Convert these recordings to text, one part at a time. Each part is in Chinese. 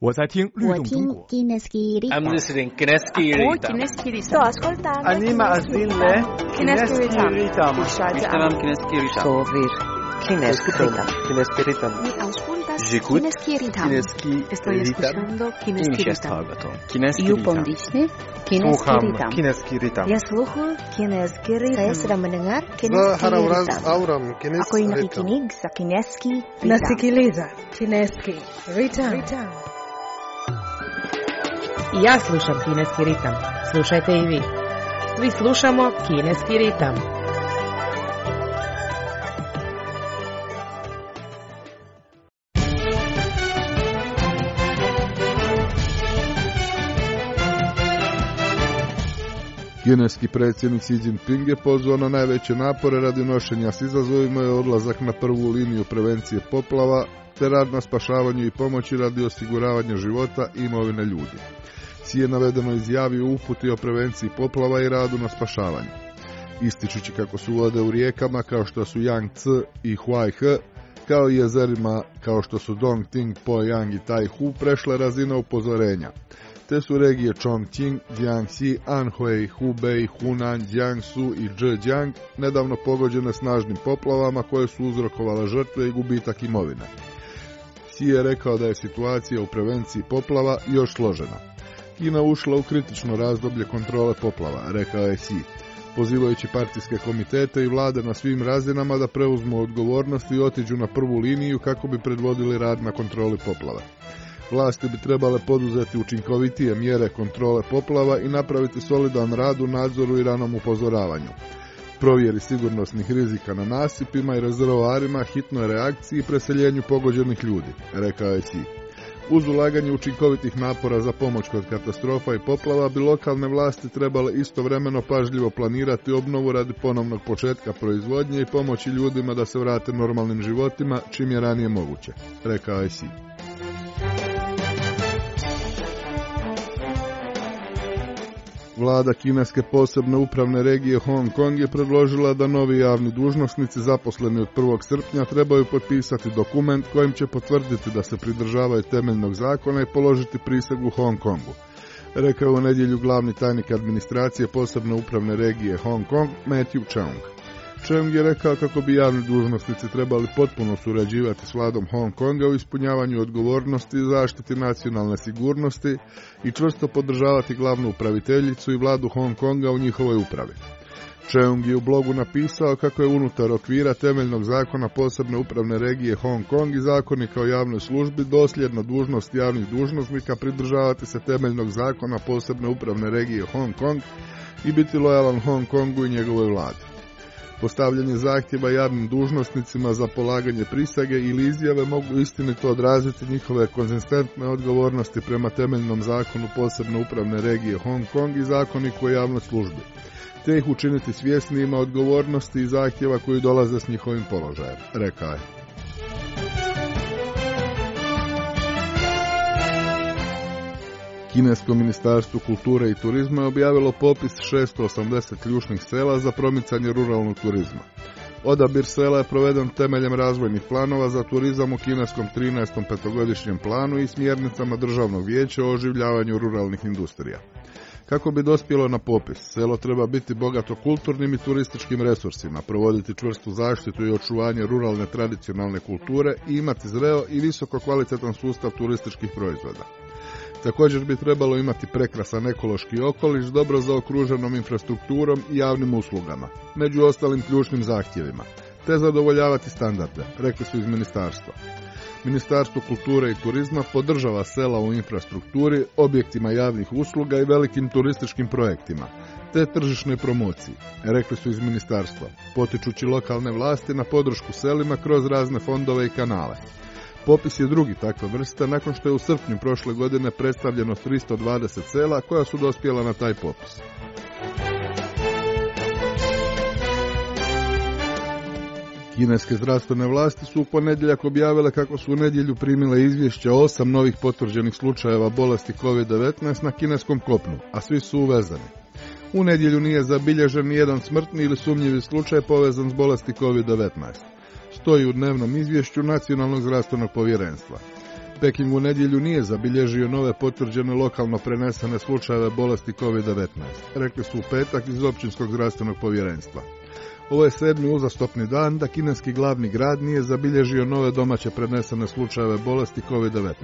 我在听律动中国。 I'm listening Kineski Ritam. Sto ascoltando. Anima Azille. Kineski Ritam. Ishtaram Kineski Ritam. Sovir Kineski Ritam. Kineski Ritam. Mi auscultas J'écoute Kineski Ritam. Estoy escuchando Kineski Ritam. Kineski You Ritam. pondisne Kineski Sluham Ritam. Kineski Ritam. Ya sluhu Kineski Ritam. Saya sedang mendengar Kineski Haravraz Ritam. Auram Ako Kineski yung Ritam. nakikinig sa Kineski Ritam. Nasikiliza Kineski Ritam. Ja slušam Kineski ritam. Slušajte i vi. Svi slušamo Kineski ritam. Kineski predsjednik Xi Jinping je pozvao na najveće napore radi nošenja s izazovima i odlazak na prvu liniju prevencije poplava te rad na spašavanju i pomoći radi osiguravanja života i imovine ljudi. Xi je navedeno izjavio u uputi o prevenciji poplava i radu na spašavanju. Ističući kako su vode u rijekama kao što su Yangtze i Huaihe, kao i jezerima kao što su Dongting, Poyang i Taihu prešle razine upozorenja. Te su regije Chongqing, Jiangxi, Anhui, Hubei, Hunan, Jiangsu i Zhejiang nedavno pogođene snažnim poplavama koje su uzrokovale žrtve i gubitak imovine. Xi je rekao da je situacija u prevenciji poplava još složena. Kina ušla u kritično razdoblje kontrole poplava, rekao je Xi, pozivajući partijske komitete i vlade na svim razinama da preuzmu odgovornost i otiđu na prvu liniju kako bi predvodili rad na kontroli poplava. Vlasti bi trebale poduzeti učinkovitije mjere kontrole poplava i napraviti solidan rad u nadzoru i ranom upozoravanju, provjeri sigurnosnih rizika na nasipima i rezervoarima, hitnoj reakciji i preseljenju pogođenih ljudi, rekao je Xi. Uz ulaganje učinkovitih napora za pomoć kod katastrofa i poplava bi lokalne vlasti trebale istovremeno pažljivo planirati obnovu radi ponovnog početka proizvodnje i pomoći ljudima da se vrate normalnim životima čim je ranije moguće, rekao je Xi. Vlada kineske posebne upravne regije Hong Kong je predložila da novi javni dužnosnici zaposleni od 1. srpnja trebaju potpisati dokument kojim će potvrditi da se pridržavaju temeljnog zakona i položiti prisegu Hong Kongu, rekao je u nedjelju glavni tajnik administracije posebne upravne regije Hong Kong Matthew Cheung. Cheung je rekao kako bi javni dužnosnici trebali potpuno surađivati s vladom Hong Konga u ispunjavanju odgovornosti i zaštiti nacionalne sigurnosti i čvrsto podržavati glavnu upraviteljicu i vladu Hong Konga u njihovoj upravi. Cheung je u blogu napisao kako je unutar okvira temeljnog zakona posebne upravne regije Hong Kong i zakonika o javnoj službi dosljedna dužnost javnih dužnosnika pridržavati se temeljnog zakona posebne upravne regije Hong Kong i biti lojalan Hong Kongu i njegovoj vladi. Postavljanje zahtjeva javnim dužnosnicima za polaganje prisege ili izjave mogu istinito odraziti njihove konzistentne odgovornosti prema temeljnom zakonu posebne upravne regije Hong Kong i zakoniku o javnoj službi, te ih učiniti svjesnijima odgovornosti i zahtjeva koji dolaze s njihovim položajem, rekao je. Kinesko ministarstvo kulture i turizma je objavilo popis 680 ključnih sela za promicanje ruralnog turizma. Odabir sela je proveden temeljem razvojnih planova za turizam u kineskom 13. petogodišnjem planu i smjernicama Državnog vijeća o oživljavanju ruralnih industrija. Kako bi dospjelo na popis, selo treba biti bogato kulturnim i turističkim resursima, provoditi čvrstu zaštitu i očuvanje ruralne tradicionalne kulture i imati zreo i visoko kvalitetan sustav turističkih proizvoda. Također bi trebalo imati prekrasan ekološki okoliš s dobro zaokruženom infrastrukturom i javnim uslugama, među ostalim ključnim zahtjevima, te zadovoljavati standarde, rekli su iz ministarstva. Ministarstvo kulture i turizma podržava sela u infrastrukturi, objektima javnih usluga i velikim turističkim projektima, te tržišnoj promociji, rekli su iz ministarstva, potičući lokalne vlasti na podršku selima kroz razne fondove i kanale. Popis je drugi takva vrsta nakon što je u srpnju prošle godine predstavljeno 320 sela koja su dospjela na taj popis. Kineske zdravstvene vlasti su u ponedjeljak objavile kako su u nedjelju primile izvješće o 8 novih potvrđenih slučajeva bolesti COVID-19 na kineskom kopnu, a svi su uvezani. U nedjelju nije zabilježen nijedan smrtni ili sumnjivi slučaj povezan s bolesti COVID-19. Stoji u dnevnom izvješću Nacionalnog zdravstvenog povjerenstva. Peking u nedjelju nije zabilježio nove potvrđene lokalno prenesene slučajeve bolesti COVID-19, rekli su u petak iz Općinskog zdravstvenog povjerenstva. Ovo je 7. uzastopni dan da kineski glavni grad nije zabilježio nove domaće prenesene slučajeve bolesti COVID-19.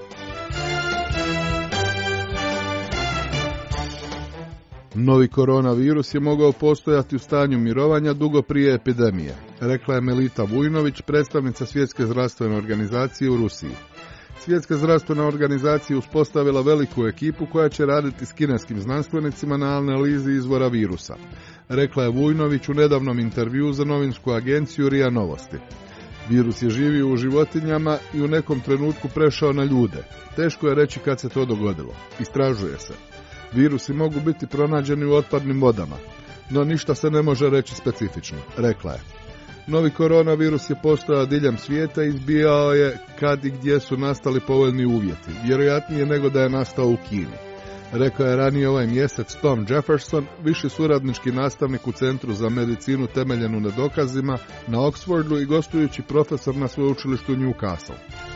Novi koronavirus je mogao postojati u stanju mirovanja dugo prije epidemije, rekla je Melita Vujnović, predstavnica Svjetske zdravstvene organizacije u Rusiji. Svjetska zdravstvena organizacija uspostavila veliku ekipu koja će raditi s kineskim znanstvenicima na analizi izvora virusa, rekla je Vujnović u nedavnom intervjuu za novinsku agenciju RIA Novosti. Virus je živio u životinjama i u nekom trenutku prešao na ljude. Teško je reći kad se to dogodilo. Istražuje se. Virusi mogu biti pronađeni u otpadnim vodama, no ništa se ne može reći specifično, rekla je. Novi koronavirus je postojao diljem svijeta i izbijao je kad i gdje su nastali povoljni uvjeti, vjerojatnije nego da je nastao u Kini. Rekao je ranije ovaj mjesec Tom Jefferson, viši suradnički nastavnik u Centru za medicinu temeljenu na dokazima na Oxfordu i gostujući profesor na sveučilištu Newcastle.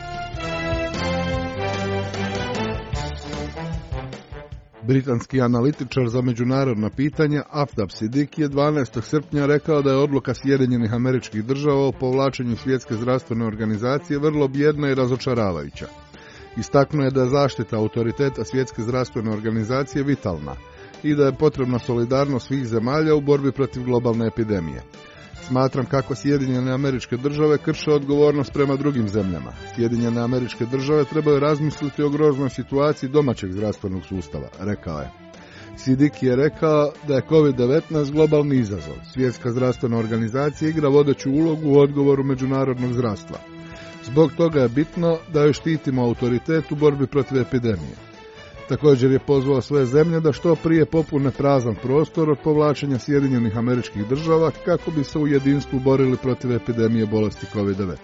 Britanski analitičar za međunarodna pitanja Aftab Siddiqui je 12. srpnja rekao da je odluka Sjedinjenih Američkih Država o povlačenju Svjetske zdravstvene organizacije vrlo bijedna i razočaravajuća. Istaknuo je da je zaštita autoriteta Svjetske zdravstvene organizacije vitalna i da je potrebna solidarnost svih zemalja u borbi protiv globalne epidemije. Smatram kako Sjedinjene Američke Države krše odgovornost prema drugim zemljama. Sjedinjene Američke Države trebaju razmisliti o groznoj situaciji domaćeg zdravstvenog sustava, rekao je. Siddiqui je rekao da je COVID-19 globalni izazov. Svjetska zdravstvena organizacija igra vodeću ulogu u odgovoru međunarodnog zdravstva. Zbog toga je bitno da joj štitimo autoritet u borbi protiv epidemije. Također je pozvao sve zemlje da što prije popune prazan prostor od povlačenja Sjedinjenih Američkih Država kako bi se u jedinstvu borili protiv epidemije bolesti COVID-19.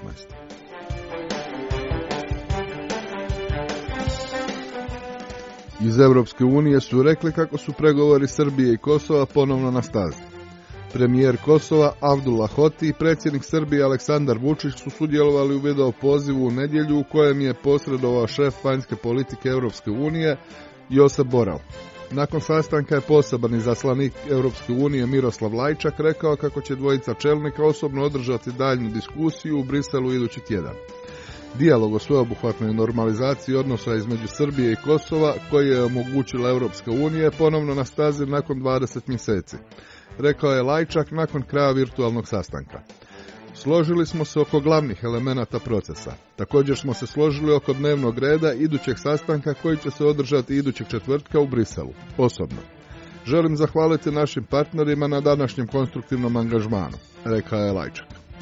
Iz Europske unije su rekli kako su pregovori Srbije i Kosova ponovno na stazi. Premijer Kosova Avdullah Hoti i predsjednik Srbije Aleksandar Vučić su sudjelovali u video pozivu u nedjelju u kojem je posredovao šef vanjske politike Europske unije Josep Borrell. Nakon sastanka je poseban izaslanik Europske unije Miroslav Lajčak rekao kako će dvojica čelnika osobno održati daljnju diskusiju u Briselu idući tjedan. Dijalog o sveobuhvatnoj normalizaciji odnosa između Srbije i Kosova, koji je omogućila Europska unija, ponovno na stazi nakon 20 mjeseci. Rekao je Lajčak nakon kraja virtualnog sastanka. Složili smo se oko glavnih elemenata procesa. Također smo se složili oko dnevnog reda idućeg sastanka koji će se održati idućeg četvrtka u Briselu, osobno. Želim zahvaliti našim partnerima na današnjem konstruktivnom angažmanu, rekao je Lajčak.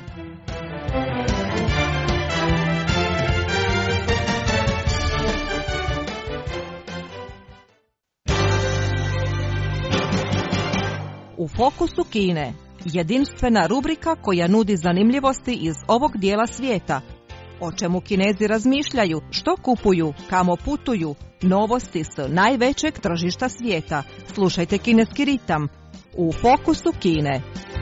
U fokusu Kine, jedinstvena rubrika koja nudi zanimljivosti iz ovog dijela svijeta. O čemu Kinezi razmišljaju, što kupuju, kamo putuju, novosti s najvećeg tržišta svijeta. Slušajte Kineski ritam u fokusu Kine.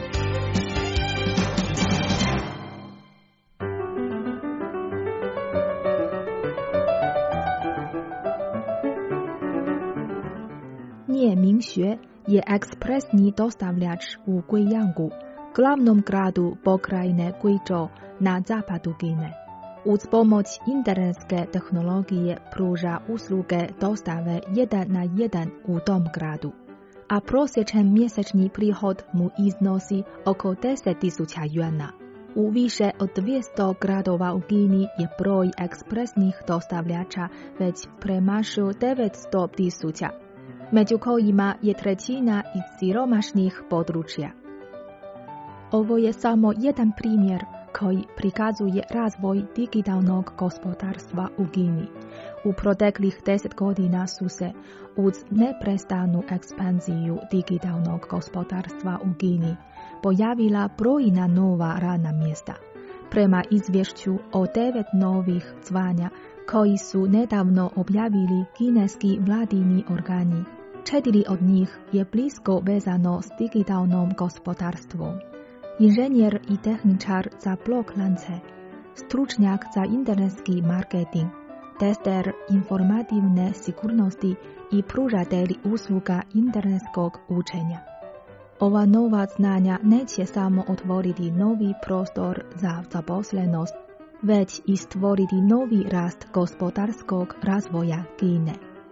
Nie Mingxue je ekspresni dostavljač u Guiyangu, glavnom gradu pokrajine Guizhou na zapadu Kine. Uz pomoć internetske tehnologije pruža usluge dostave 1 na 1 u tom gradu, a prosječan mjesečni prihod mu iznosi oko 10.000 juana. U više od 200 gradova u Kini je broj ekspresnih dostavljača već premašio 900.000. Među kojima je trećina iz siromašnih područja. Ovo je samo jedan primjer koji prikazuje razvoj digitalnog gospodarstva u Kini. U proteklih 10 godina su se uz neprestanu ekspanziju digitalnog gospodarstva u Kini pojavila brojna nova radna mjesta. Prema izvješću o 9 novih zvanja koji su nedavno objavili kineski vladini organi, 4 od njih je blisko vezano s digitalnom gospodarstvom. Inženjer i tehničar za blok lance, stručnjak za internetski marketing, tester informativne sigurnosti i pružatelji usluga internetskog učenja. Ova nova znanja neće samo otvoriti novi prostor za zaposlenost, već i stvoriti novi rast gospodarskog razvoja Kine.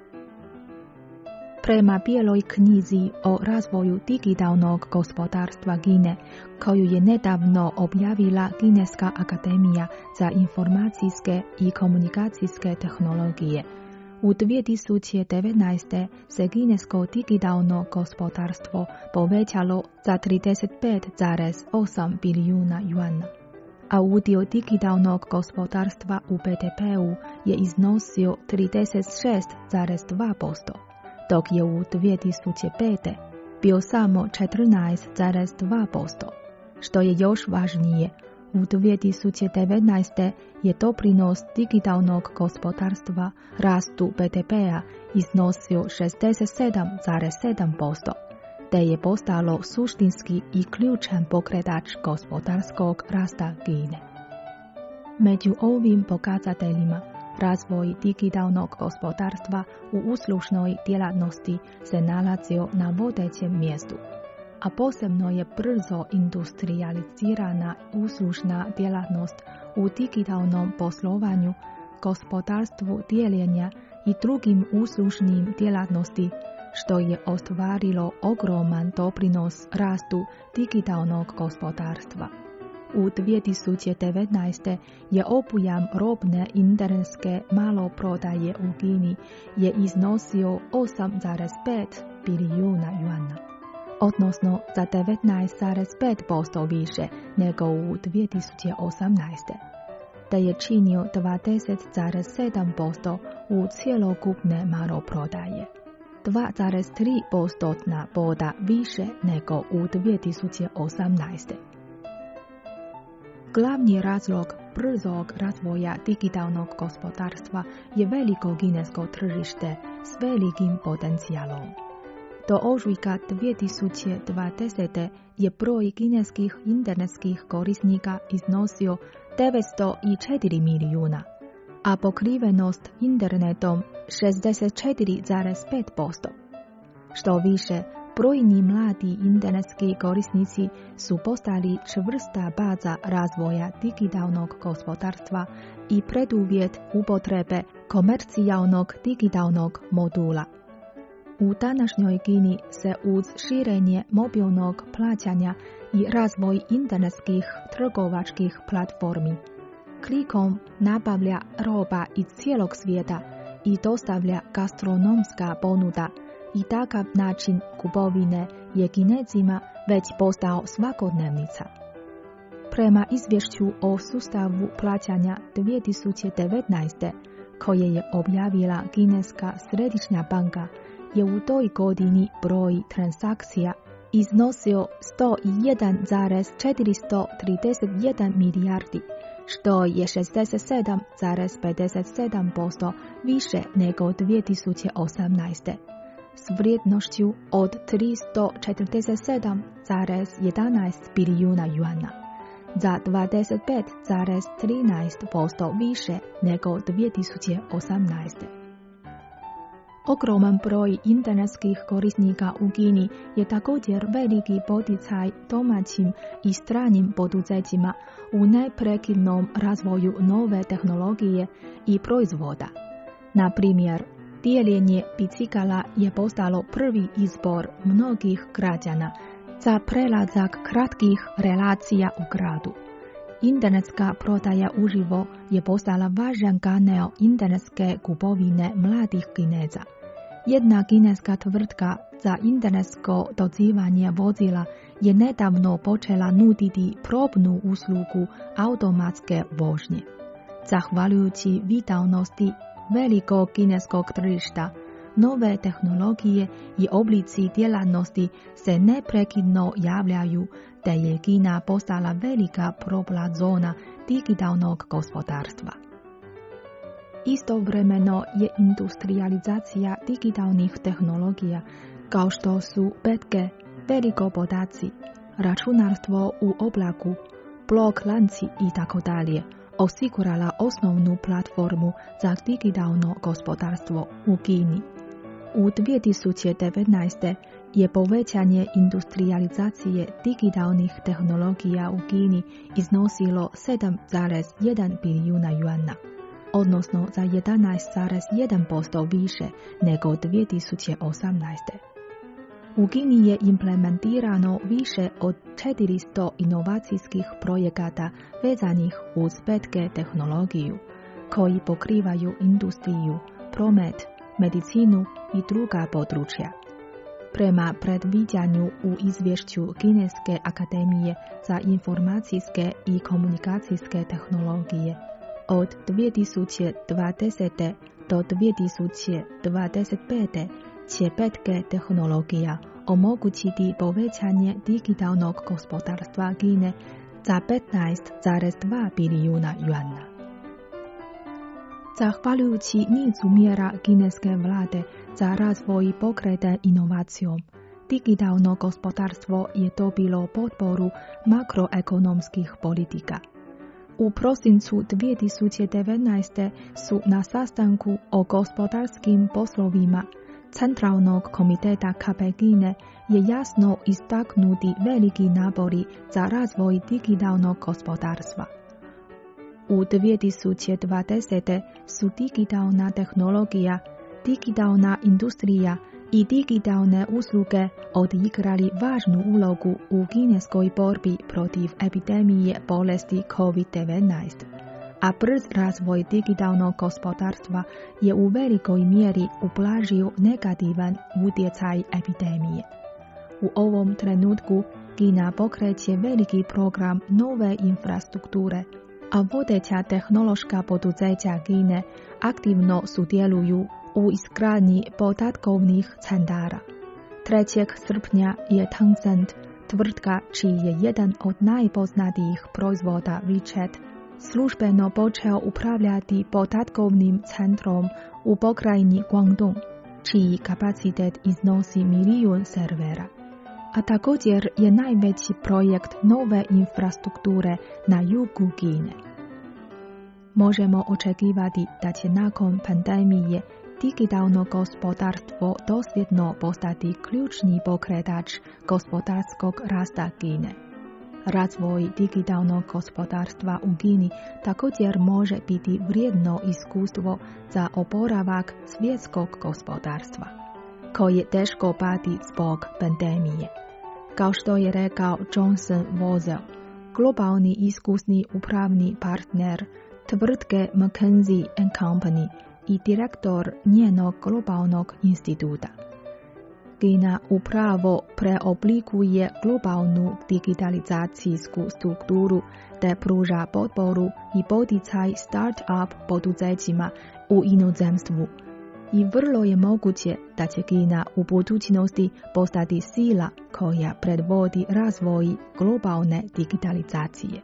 Prema bijeloj knjizi o razvoju digitalnog gospodarstva Kine, koju je nedavno objavila Kineska akademija za informacijske i komunikacijske tehnologije, u 2019. se kinesko digitalno gospodarstvo povećalo za 35,8 bilijuna juana, a udio digitalnog gospodarstva u BDP-u je iznosio 36,2%. dok je u 2005. bio samo 14,2%. Što je još važnije, u 2019. je doprinos digitalnog gospodarstva rastu BDP-a iznosio 67,7%, te je postalo suštinski i ključan pokretač gospodarskog rasta Kine. Među ovim pokazateljima, razvoj digitalnog gospodarstva u uslužnoj djelatnosti se nalazio na vodećem mjestu, a posebno je brzo industrializirana uslužna djelatnost u digitalnom poslovanju, gospodarstvu dijeljenja i drugim uslužnim djelatnosti, što je ostvarilo ogroman doprinos rastu digitalnog gospodarstva. U 2019. je obujam robne internetske maloprodaje u Kini je iznosio 8,5 bilijuna juana, odnosno za 19,5% više nego u 2018. te je činio 20,7% u cjelokupne maloprodaje, 2,3% boda više nego u 2018. Glavni razlog brzog razvoja digitalnog gospodarstva je veliko kinesko tržište s velikim potencijalom. Do ožujka 2020. je broj kineskih internetskih korisnika iznosio 904 milijuna, a pokrivenost internetom 64,5%. Što više, brojni mladi internetski korisnici su postali čvrsta baza razvoja digitalnog gospodarstva i preduvjet upotrebe komercijalnog digitalnog modula. U današnjoj Kini se uz širenje mobilnog plaćanja i razvoj internetskih trgovačkih platformi, klikom nabavlja roba iz cijelog svijeta i dostavlja gastronomska ponuda, i takav način kupovine je Kinezima već postao svakodnevnica. Prema izvješću o sustavu plaćanja 2019. koje je objavila Kineska središnja banka, je u toj godini broj transakcija iznosio 101,431 milijardi, što je 67,57% više nego 2018. s vrijednošću od 347,11 bilijuna juana, za 25,13% više nego 2018. Ogroman broj internetskih korisnika u Kini je također veliki poticaj domaćim i stranim poduzećima u neprekidnom razvoju nove tehnologije i proizvoda. Na primjer, dijeljenje bicikala je postalo prvi izbor mnogih građana za prelazak kratkih relacija u gradu. Internetska prodaja uživo je postala važan kanal internetske kupovine mladih Kineza. Jedna kineska tvrtka za internetsko dozivanje vozila je nedavno počela nuditi probnu uslugu automatske vožnje. Zahvaljujući vitalnosti velikog kineskog tržišta, nove tehnologije i oblici djelatnosti se neprekidno javljaju, te je Kina postala velika probna zona digitalnog gospodarstva. Istovremeno je industrializacija digitalnih tehnologija, kao što su 5G, veliko podaci, računarstvo u oblaku, blok lanci itd., osigurala osnovnu platformu za digitalno gospodarstvo u Kini. U 2019. je povećanje industrializacije digitalnih tehnologija u Kini iznosilo 7,1 bilijuna juana, odnosno za 11,1% više nego 2018. U Kini je implementirano više od 400 inovacijskih projekata vezanih uz 5G tehnologiju, koji pokrivaju industriju, promet, medicinu i druga područja. Prema predviđanju u izvješću Kineske akademije za informacijske i komunikacijske tehnologije, od 2020. do 2025. će 5G tehnologija omogućiti povećanje digitalnog gospodarstva Kine za 15,2 bilijuna juana. Zahvaljujući nizu mjera kineske vlade za razvoj pokreta inovacijom, digitalno gospodarstvo je dobilo potporu makroekonomskih politika. U prosincu 2019. su na sastanku o gospodarskim poslovima Centralnog komiteta KP Kine je jasno istaknuti veliki napori za razvoj digitalnog gospodarstva. U 2020. su digitalna tehnologija, digitalna industrija i digitalne usluge odigrali važnu ulogu u kineskoj borbi protiv epidemije bolesti COVID-19, a brz razvoj digitalnog gospodarstva je u velikoj mjeri ublažio negativan utjecaj epidemije. U ovom trenutku Kina pokreće veliki program nove infrastrukture, a vodeća tehnološka poduzeća Kine aktivno sudjeluju u izgradnji podatkovnih centara. 3. srpnja je Tencent, tvrtka čiji je jedan od najpoznatijih proizvoda WeChat, službeno počeo upravljati podatkovnim centrom u pokrajini Guangdong, čiji kapacitet iznosi 1 milijun servera. A također je najveći projekt nove infrastrukture na jugu Kine. Možemo očekivati da će nakon pandemije digitalno gospodarstvo dosljedno postati ključni pokretač gospodarskog rasta Kine. Razvoj digitalnog gospodarstva u Kini također može biti vrijedno iskustvo za oporavak svjetskog gospodarstva, koje teško pati zbog pandemije. Kao što je rekao Johnson Wozell, globalni iskusni upravni partner tvrtke McKinsey & Company i direktor njenog globalnog instituta. Kina upravo preoblikuje globalnu digitalizacijsku strukturu te pruža potporu i poticaj start-up poduzećima u inozemstvu. I vrlo je moguće da će Kina u budućnosti postati sila koja predvodi razvoj globalne digitalizacije.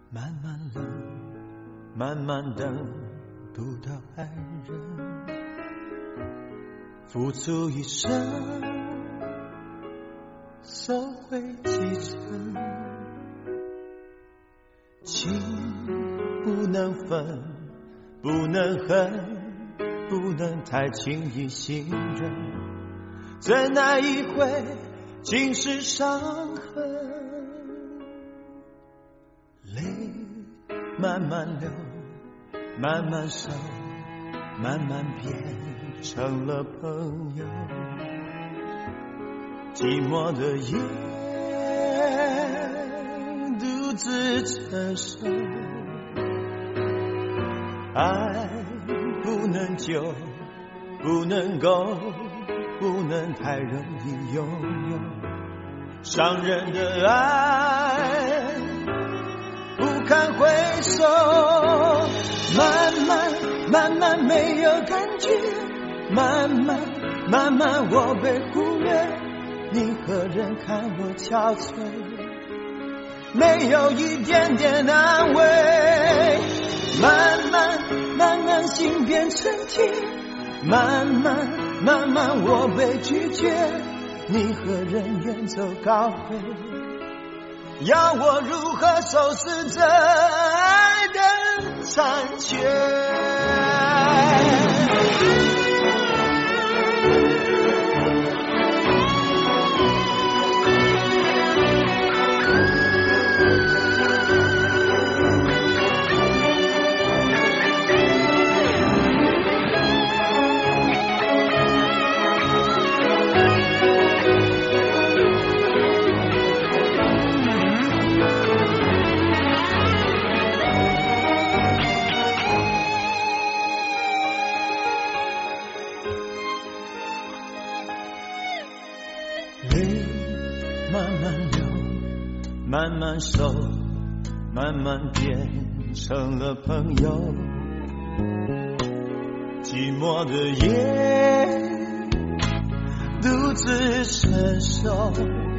慢慢冷，慢慢等不到爱人，付出一生收回几成，情不能分，不能恨，不能太轻易信任，怎奈一回尽是伤痕，泪慢慢流，慢慢收，慢慢变成了朋友，寂寞的夜独自承受，爱不能久，不能够，不能太容易拥有，伤人的爱不堪回首，慢慢慢慢没有感觉，慢慢慢慢我被忽略，你何人看我憔悴，没有一点点安慰，慢慢慢慢心变成铁，慢慢慢慢我被拒绝，你何人远走高飞，要我如何收拾这爱的残缺，慢慢收，慢慢变成了朋友，寂寞的夜独自承受，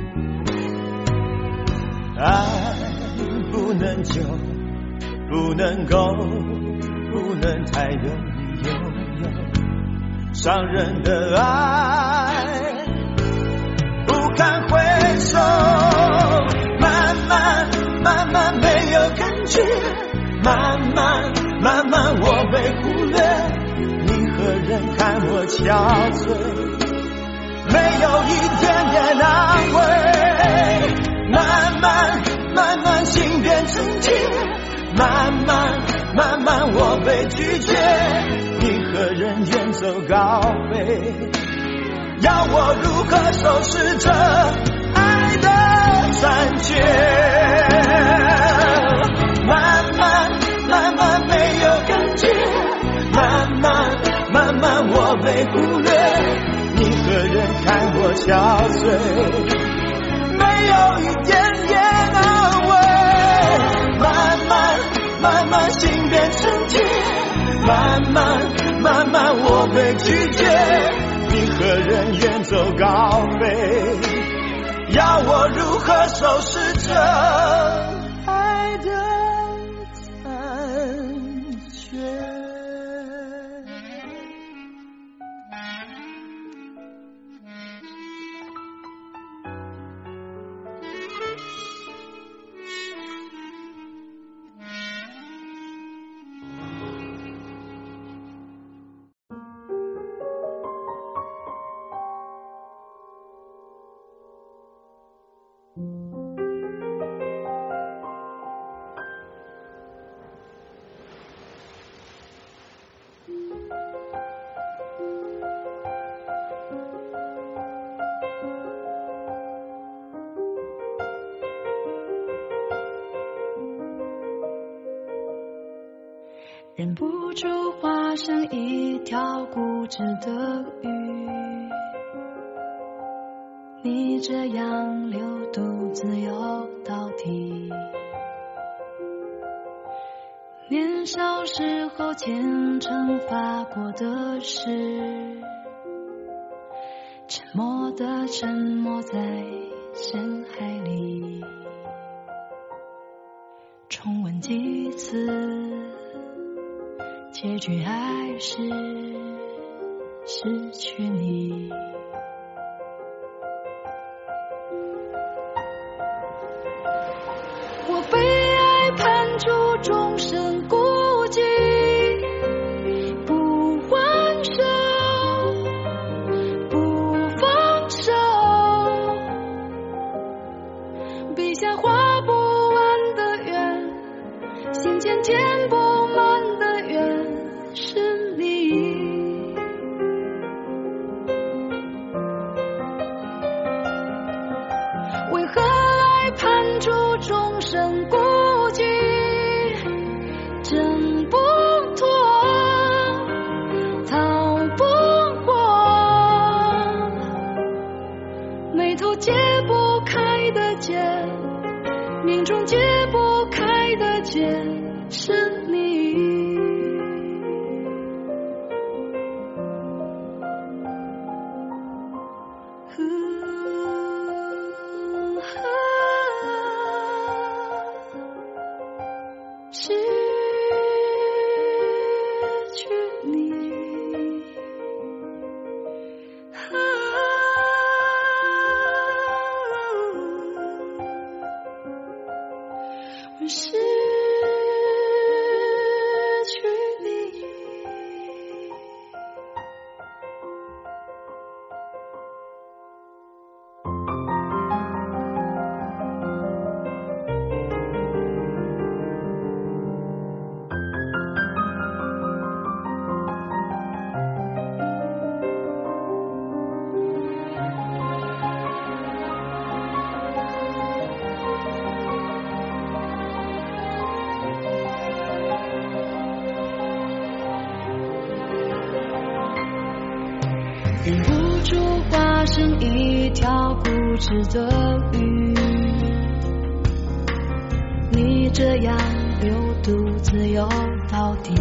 爱不能久，不能够，不能太容易拥有，伤人的爱不堪回首，慢慢慢慢没有感觉，慢慢慢慢我被忽略，你何人看我憔悴，没有一点点安慰，慢慢慢慢心变成铁，慢慢慢慢我被拒绝，你何人远走高飞，要我如何收拾这爱的残缺，慢慢慢慢没有感觉，慢慢慢慢我被忽略，你何人看我憔悴，没有一点点安慰，慢慢慢慢心变成铁，慢慢慢慢我被拒绝，你何人远走高飞，要我如何收拾这爱的残缺。 忍不住化成一条固执的鱼，你这样流独自游到底，年少时候虔诚发过的誓，沉默的沉没在深海里， 重温几次，结局还是失去你。我被爱判处终身孤寂，不还手，不放手，笔下画不完的圆，心间填不满的缘，是你。为何爱判处终身孤寂，挣不脱，逃不过，眉头解不开的结，命中解不开的结，是你。失去你，我失去你。忍不住化身一条固执的鱼，你这样流独自游到底。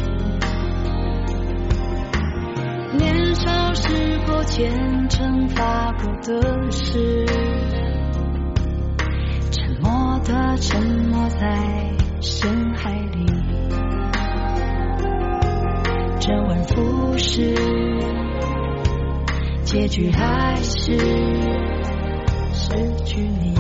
年少时过虔诚发过的誓，沉默的沉没在深海里，周而复始，结局还是失去你。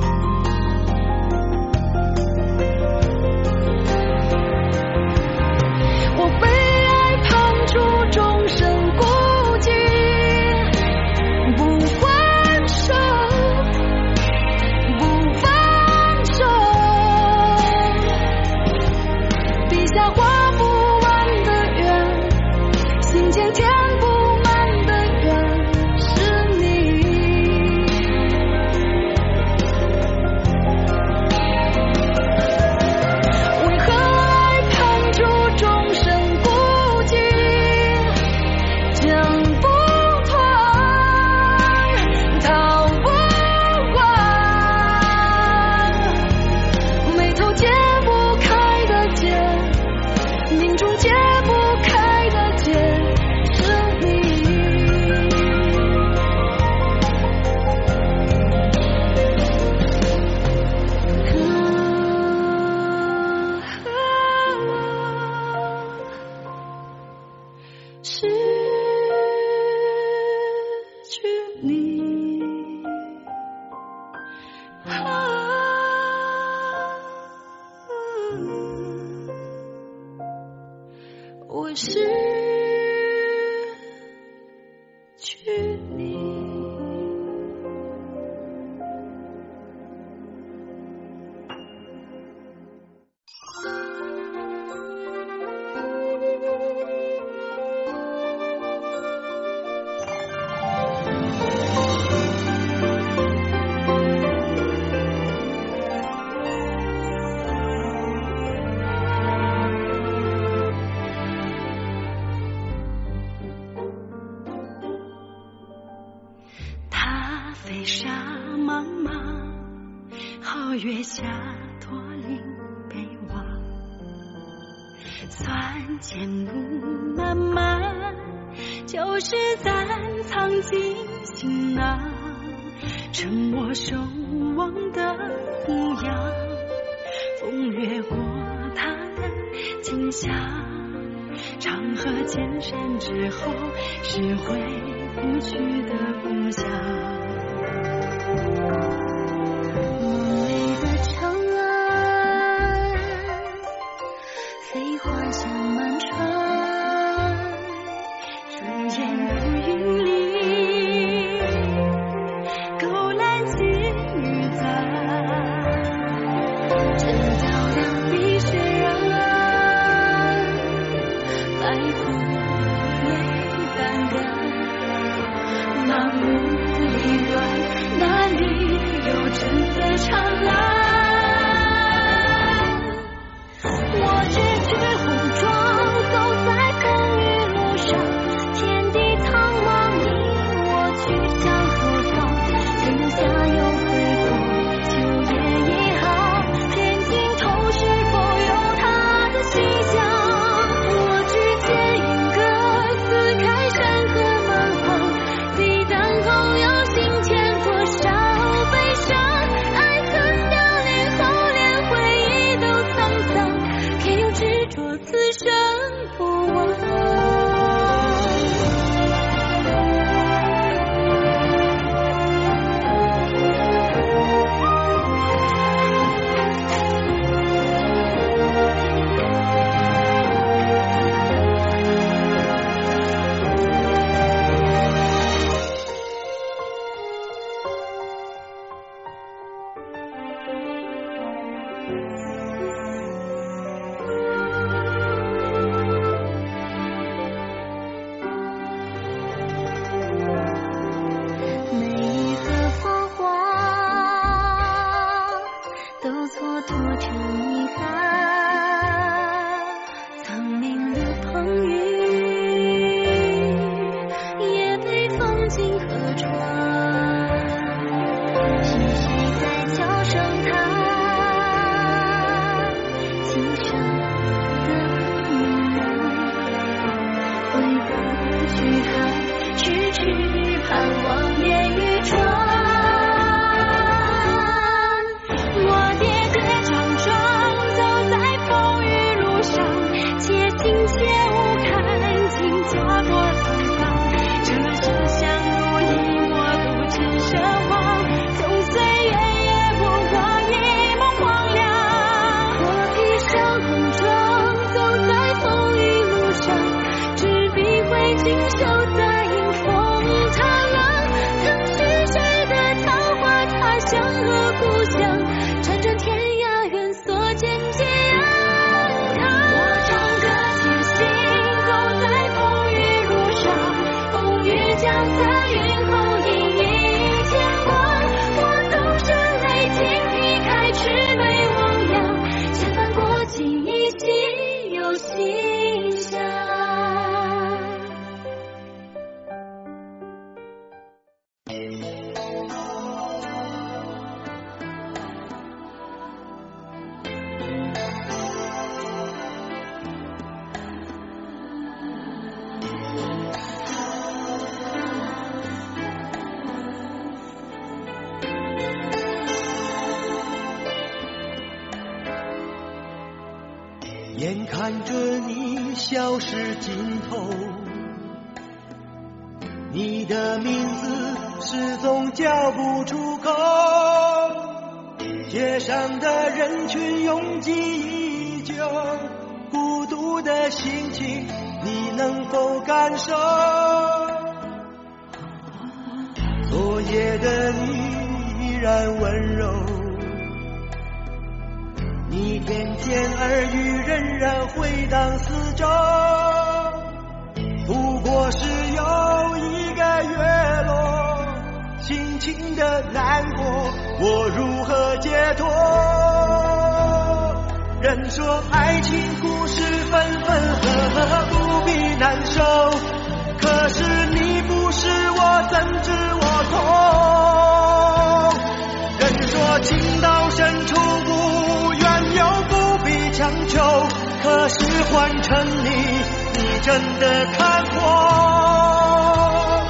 我被爱判处终身孤寂，不还手，不放手，笔下画不完的圆，心间填不满的缘，是你。为何爱判处终身孤寂，挣不脱，逃不过，眉头解不开的结，命中解不开的结，是你。失去你，我失去你。它飞沙茫茫，皓月下驼铃北望，酸甜路漫漫，就是暂藏进行囊，沉默守望的模样， 风越过他的景象，长河千山之后是回不去的故乡。梦里的长安，飞花香满船，春烟如云里，勾栏起雨伞，沉甸的碧血染，白骨泪斑斑，满目离乱，哪里有春色长蓝？我只觉红妆走在风雨路上，天地苍茫，你我去向何方？春夏又回过，秋叶一行，天尽头是否有他的形象？我只见一个撕开山河满荒，激荡后有心间多少悲伤，爱恨凋零后连回忆都沧桑，偏又执着此生不忘。每一个芳华都蹉跎成遗憾，苍明的碰雨也被风景河川，是谁在桥上弹琴声的呢喃，回不去还痴痴盼望烟雨传。我跌跌撞撞走在风雨路上，且行且无看尽家国沧桑，这世相濡以沫不知奢望，纵岁月也不过一梦荒凉。我披上红妆走在风雨路上，执笔挥金手在迎风踏浪，曾是谁的桃花他乡和故乡，辗转天涯远所见皆安康。我唱歌且行走在风雨路上，风雨将散云后隐隐牵挂，我纵身泪尽劈开魑魅魍魉，千帆过尽依稀有馨香。 眼看着你消失尽头，你的名字始终叫不出口，街上的人群拥挤依旧，孤独的心情你能否感受？昨夜的你依然温柔，你甜甜耳语仍然回荡四周，不过是又一个月落，轻轻的难过，我如何解脱？人说爱情故事分分合合不必难受，可是你不是我怎知我痛？人说情到深处不远又不必强求，可是换成你真的看破。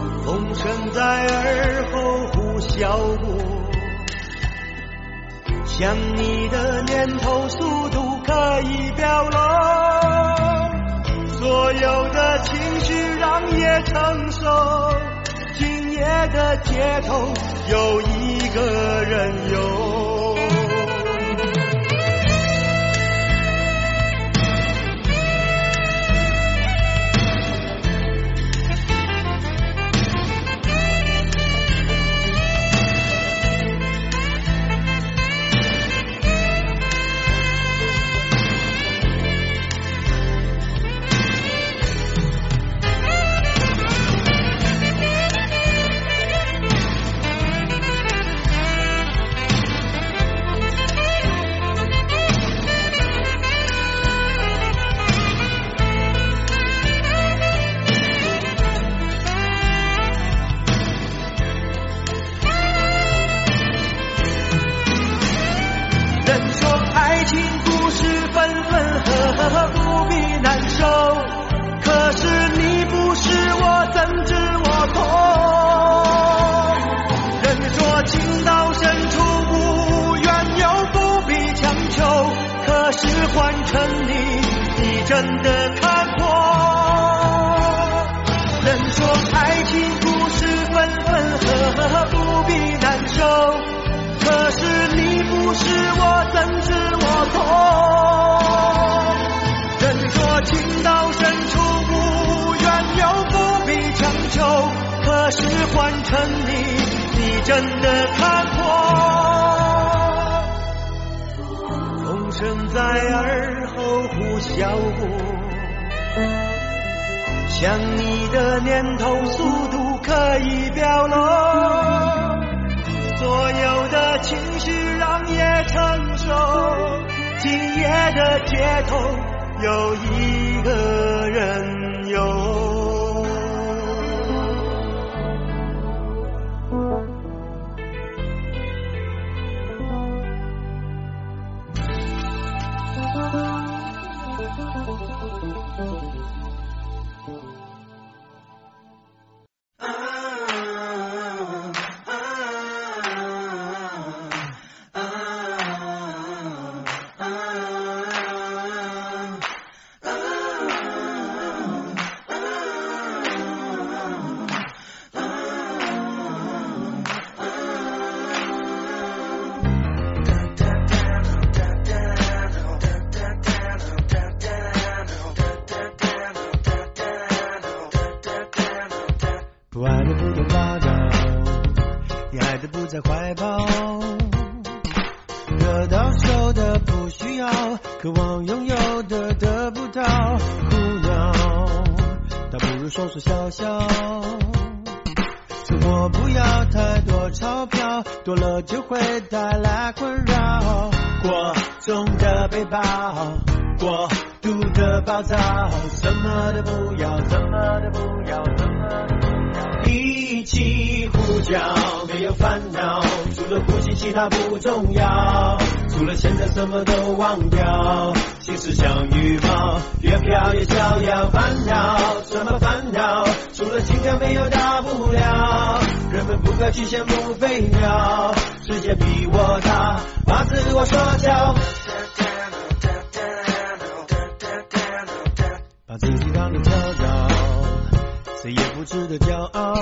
风声在耳后呼啸过， 想你的念头速度可以表露，所有的情绪让夜承受，今夜的街头有一个人游。不必难受，可是你不是我，怎知我痛？人说情到深处无缘，又不必强求，可是换成你真的看破。人说爱情故事分合，不必难受，可是你不是我，怎知我痛？人说情到深处无缘，又不必强求，可是换成你真的看破。风声在耳后呼啸过，想你的念头速度可以表露，所有的情绪让夜承受，今夜的街头有一个人游。不爱的不懂报道，你爱的不在怀抱，得到手的不需要，渴望拥有的得不到，苦恼倒不如说说笑笑，生活不要太多钞票，多了就会带来困扰，过重的背包，过度的暴躁，什么都不要，什么都不要，什么都不要，一起呼叫，没有烦恼，除了呼吸其他不重要，除了现在什么都忘掉，心事像羽毛，越飘越逍遥，烦恼什么烦恼，除了心跳没有大不了，人们不该去羡慕飞鸟，世界比我大，把自我说教，把自己当成跳蚤，谁也不值得骄傲，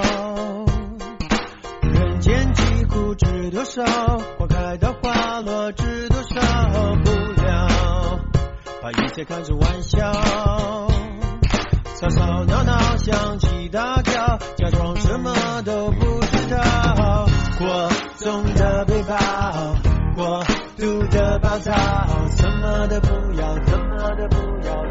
人间疾苦知多少，花开到花落知多少，不了把一切看成玩笑，吵吵闹闹想起大叫，假装什么都不知道，过重的背包，过度的暴躁，什么都不要，什么都不要，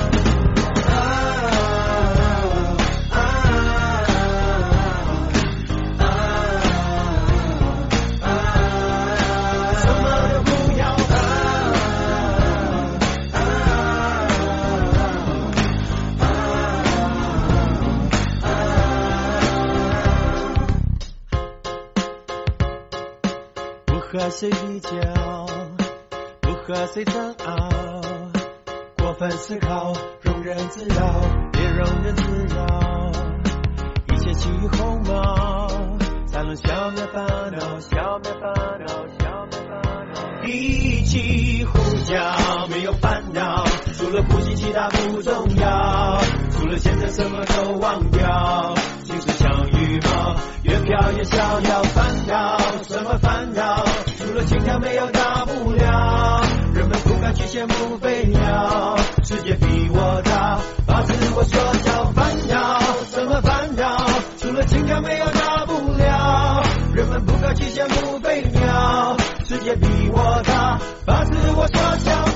不和谁比较，不和谁争拗，过分思考，庸人自扰，别庸人自扰，一切起于鸿毛，才能消灭烦恼，消灭烦恼，消灭烦恼， 一起呼叫，没有烦恼，除了呼吸其他不重要，除了现在什么都忘掉，心事像羽毛，越飘越逍遥。烦恼什么烦恼？除了心跳没有大不了，人们不敢去羡慕飞鸟，世界比我大，把自我缩小。烦恼什么烦恼？除了心跳没有大不了，人们不敢去羡慕飞鸟，世界比我大，把自我缩小。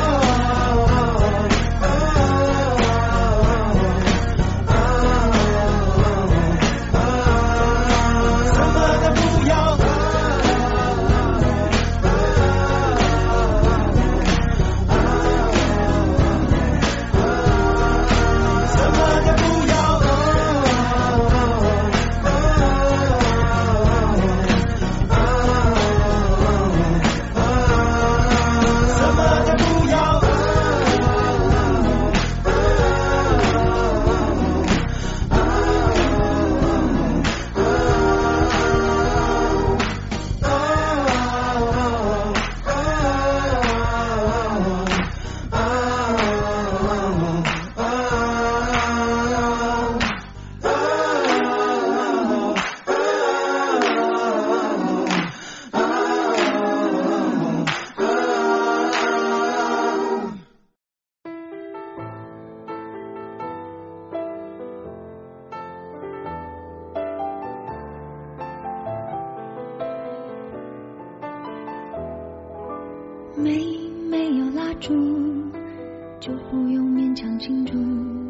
没有蜡烛，就不用勉强庆祝。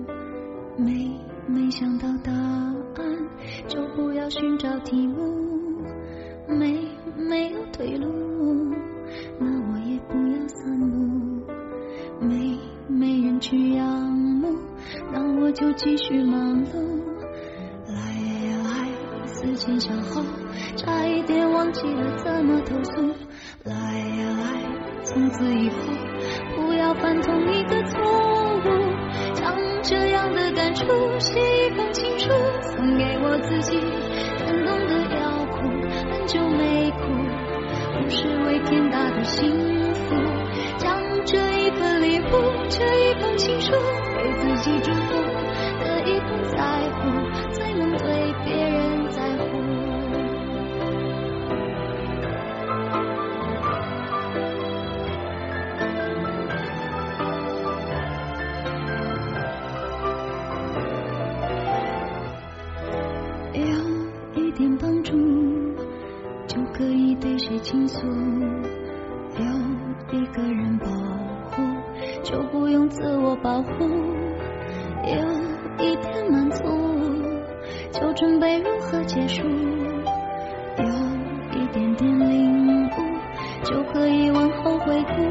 没想到答案，就不要寻找题目。没有退路，那我也不要散步。没人去仰慕，那我就继续忙碌。来，思前想后，差一点忘记了怎么投诉。来，从此以后不要犯同一个错误，将这样的感触写一封情书，送给我自己，感动的要哭，很久没哭，不是为天大的幸福，将这一份礼物，这一封情书，给自己祝福，可以不在乎，才能对别人在乎。点帮助就可以对谁倾诉，有一个人保护就不用自我保护，有一点满足就准备如何结束，有一点点领悟就可以往后回顾。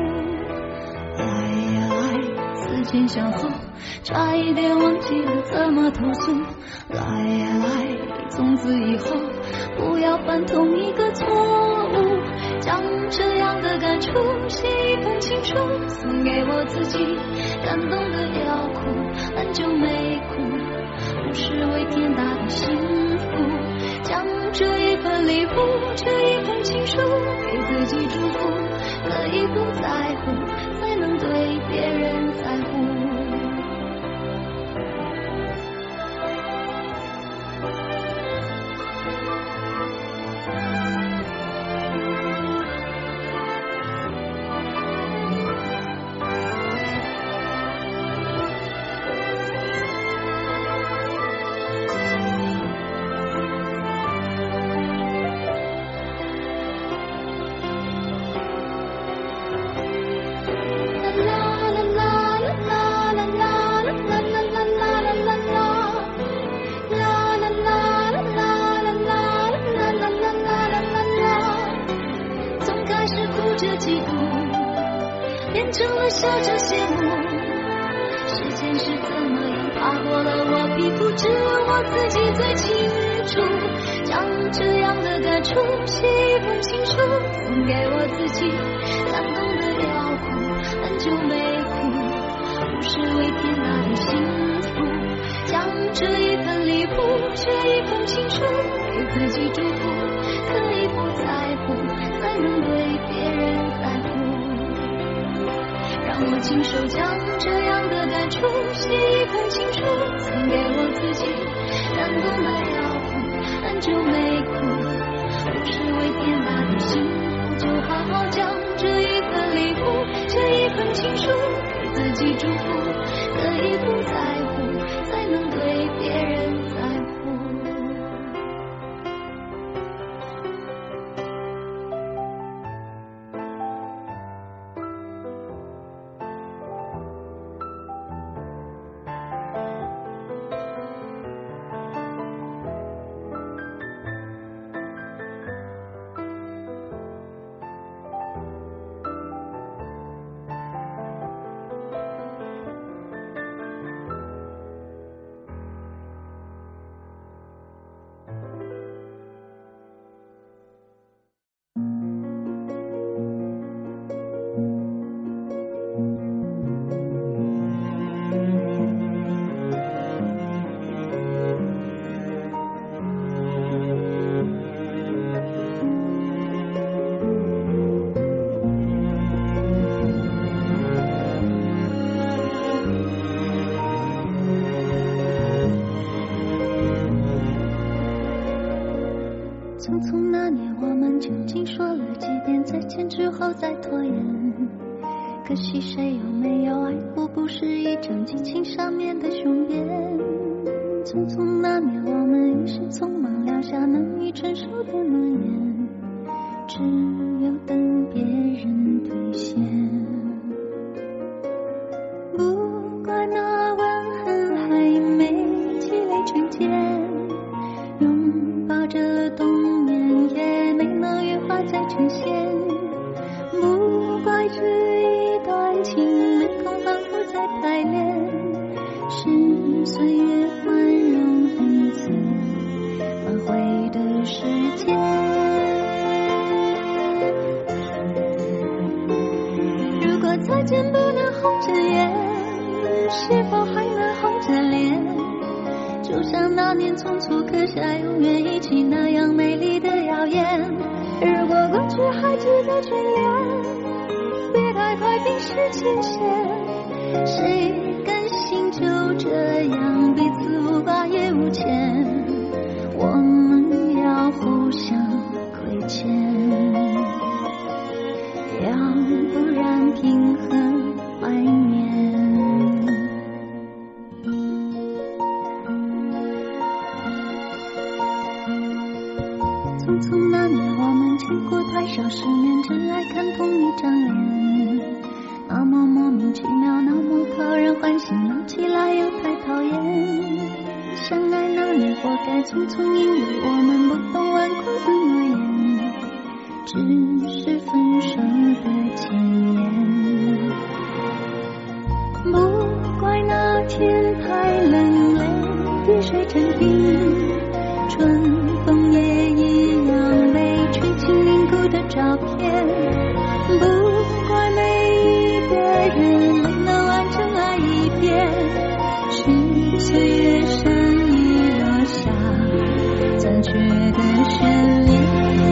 来，思前想后，差一点忘记了怎么投诉。来，从此以后不要犯同一个错误，将这样的感触写一封情书，送给我自己，感动的要哭，很久没哭，不是为天大的幸福，将这一份礼物，这一封情书，给自己祝福，可以不在乎，才能对别人在乎。变成了笑着羡慕，时间是怎么样爬过了我皮肤，只有我自己最清楚，将这样的感触写一封情书，送给我自己，感动的要哭，很久没哭，不是为天大的幸福，将这一份礼物，这一封情书，给自己祝福，可以不在乎，才能对别人在乎。 让我亲手将这样的感触写一份情书，曾给我自己，感动的要哭，很久没哭，不是为天大的幸福，就好好将这一份礼物，这一份情书给自己祝福，可以不在乎，才能对别人在乎。匆匆那年，我们究竟说了几遍再见之后再拖延？可惜谁有没有爱过，不是一张激情上面的雄辩。匆匆那年，我们一时匆忙撂下难以承受的诺言，只有等别人兑现。不怪那吻痕还没积累成茧，拥抱着冬眠也没能羽化再成仙。不怪这一段情没空反复再排练，是岁月宽容恩赐挽回的时间。如果再见不能红着眼，是否还能红着脸？就像那年匆促刻下永远一起那样美丽的谣言。如果过去还值得眷恋，别太快冰释前嫌。谁甘心就这样彼此无挂也无牵？我们要互相亏欠，要不然凭何怀念？匆匆那年，我们见过太少世面，真爱看同一张脸，那么莫名其妙，那么讨人欢喜，闹起来又太讨厌。相爱那年活该匆匆，因为我们不懂顽固的诺言，只是分手的前言。不怪那天太冷，泪滴水成冰，春风也一样被吹进凝固的照片。不怪每一个人没能完整爱一遍，是岁月善意落下残缺的悬念。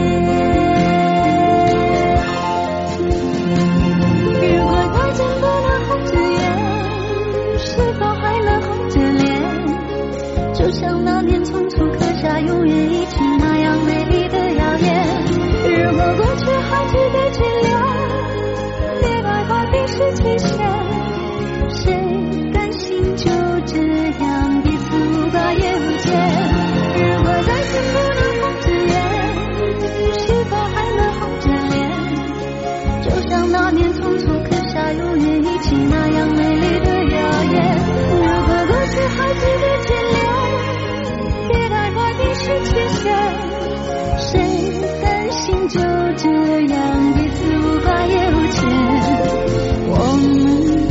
如果再见不能红着眼，是否还能红着脸？就像那年匆促刻下永远一起那样美丽的谣言。如果过去还值得眷恋，别太快冰释前嫌。谁甘心就这样彼此无挂也无牵？如果再见不能红着眼，是否还能红着脸？就像那年匆促刻下永远一起那样美丽的谣言。如果过去还值得眷恋，别太快冰释前嫌。谁甘心就这样彼此无挂也无牵？我们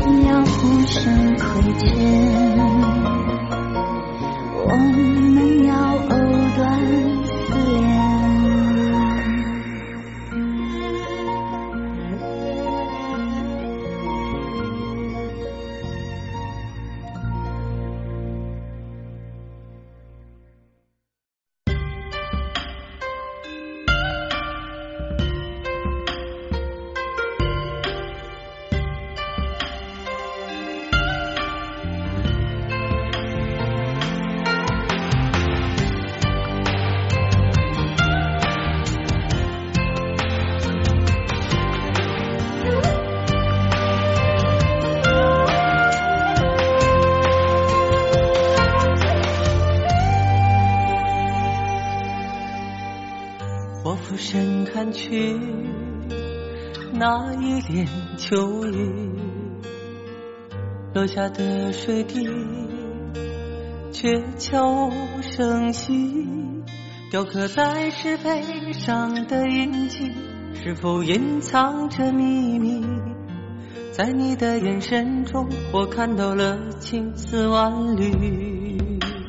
那一帘秋雨，落下的水滴却悄无声息，雕刻在石碑上的印记，是否隐藏着秘密？在你的眼神中，我看到了千丝万缕。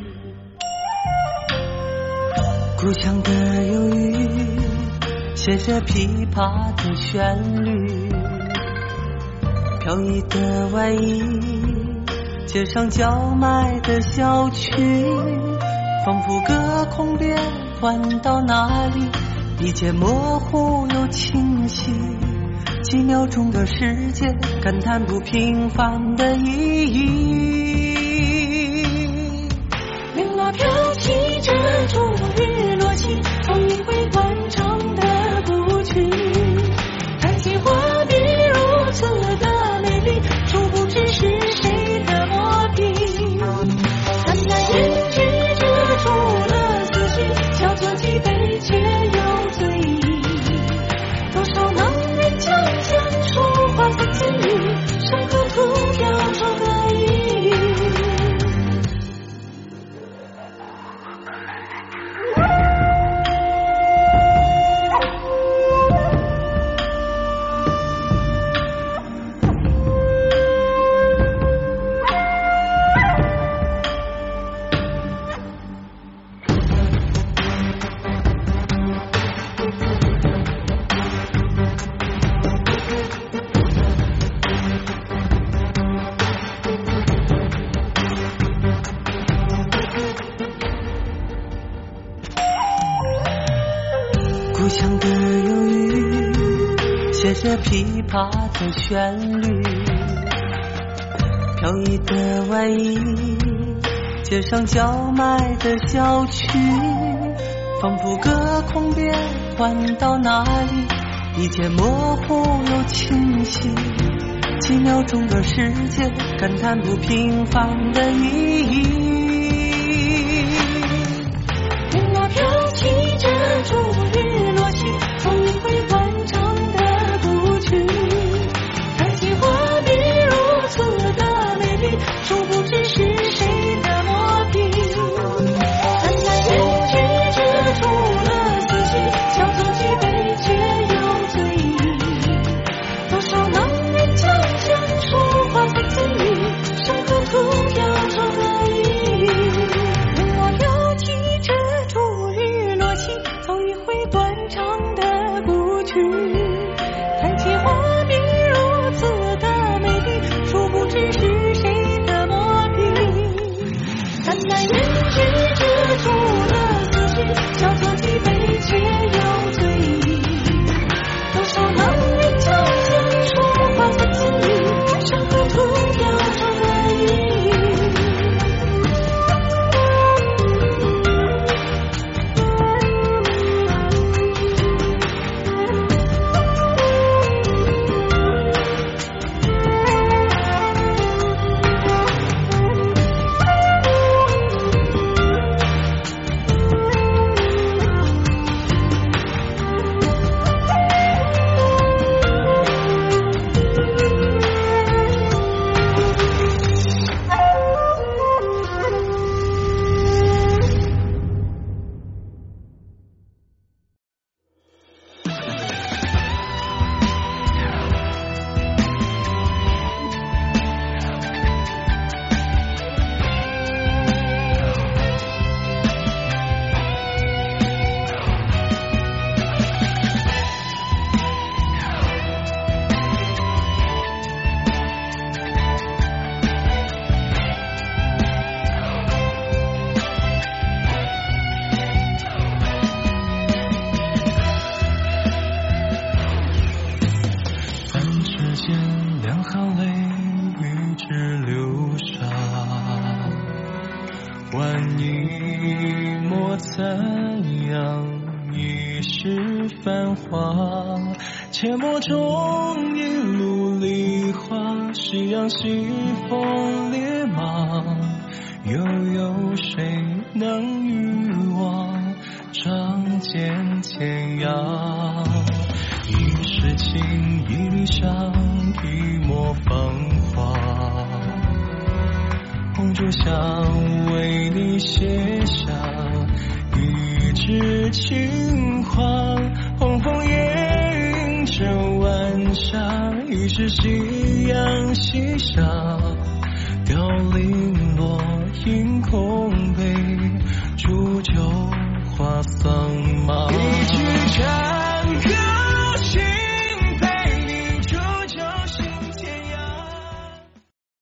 故乡的忧郁，写着琵琶的旋律，飘逸的外衣，街上叫卖的小曲，仿佛隔空变换到哪里，一切模糊又清晰。几秒钟的时间，感叹不平凡的意义。铃喇飘起这烛日落起，从一回惯常的舞曲，看见画面如此的美丽，殊不知是谁的磨笔。淡淡胭脂遮住了思绪，小酒几杯却有醉意。多少男人将说话三千语，伤口涂掉出的意义。故乡的忧郁，写着琵琶的旋律，飘逸的外衣，街上叫卖的小曲，仿佛隔空变换到哪里，一切模糊又清晰。几秒钟的时间，感叹不平凡的意义。铃喇飘起这烛日落起，从一回惯常的舞曲，看见画面如此的美丽，殊不知是谁的磨笔。淡淡胭脂遮住了思绪，小酒几杯却有醉意。多少男人将说话三千语，伤口涂掉出的意义。铃喇飘起这烛日落起，从一回惯常的舞曲，看见画面如此的美丽，殊不知是谁的磨笔。淡淡胭脂遮住了思绪，小酒几杯却有醉意。多少男人将说话三千语，伤口涂掉出的意义。 万一莫怎样一世繁华，阡陌中一路梨花，夕阳西风烈马，又有谁能与我仗剑天涯？一世情情一缕香，一抹芳华，红烛香为你写下一纸情话，红枫叶映着晚霞，一世夕阳西下，凋零落英空杯，煮酒话桑麻，一曲长歌